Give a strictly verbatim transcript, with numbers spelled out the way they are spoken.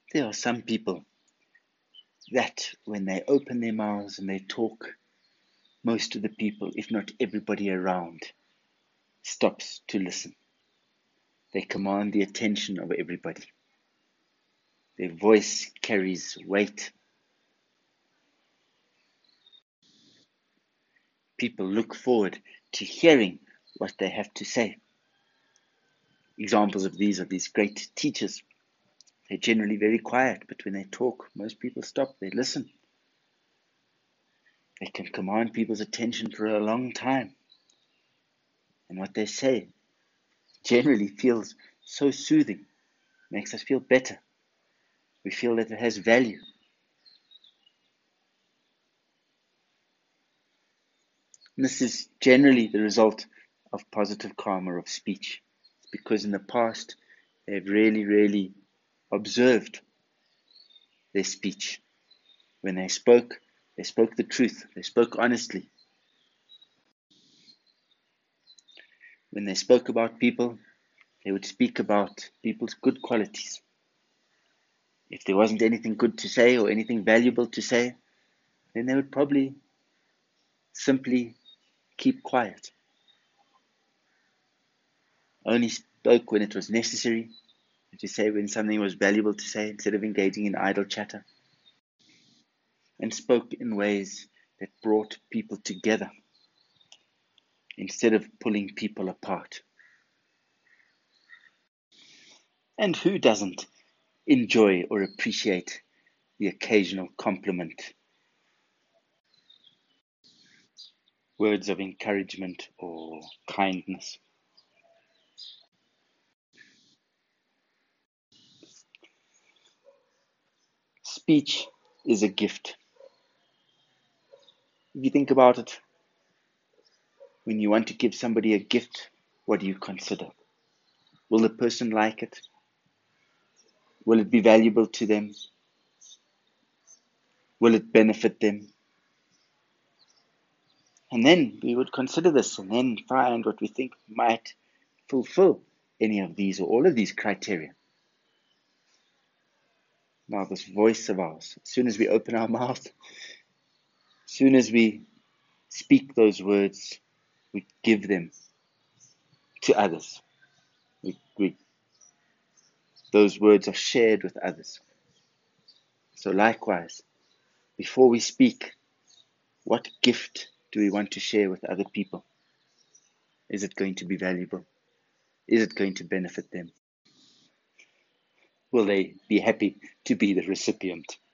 There are some people that when they open their mouths and they talk, most of the people, if not everybody around, stops to listen. They command the attention of everybody. Their voice carries weight. People look forward to hearing what they have to say. Examples of these are these great teachers. They're generally very quiet, but when they talk, most people stop, they listen. They can command people's attention for a long time. And what they say generally feels so soothing, makes us feel better. We feel that it has value. And this is generally the result of positive karma of speech. It's because in the past, they've really, really observed their speech. When they spoke, they spoke the truth. They spoke honestly. When they spoke about people, they would speak about people's good qualities. If there wasn't anything good to say or anything valuable to say, then they would probably simply keep quiet. Only spoke when it was necessary, to say when something was valuable to say, instead of engaging in idle chatter. And spoke in ways that brought people together, instead of pulling people apart. And who doesn't enjoy or appreciate the occasional compliment? Words of encouragement or kindness. Speech is a gift. If you think about it, when you want to give somebody a gift, what do you consider? Will the person like it? Will it be valuable to them? Will it benefit them? And then we would consider this and then find what we think might fulfill any of these or all of these criteria. Now, this voice of ours, as soon as we open our mouth, as soon as we speak those words, we give them to others. We, we, those words are shared with others. So likewise, before we speak, what gift do we want to share with other people? Is it going to be valuable? Is it going to benefit them? Will they be happy to be the recipient?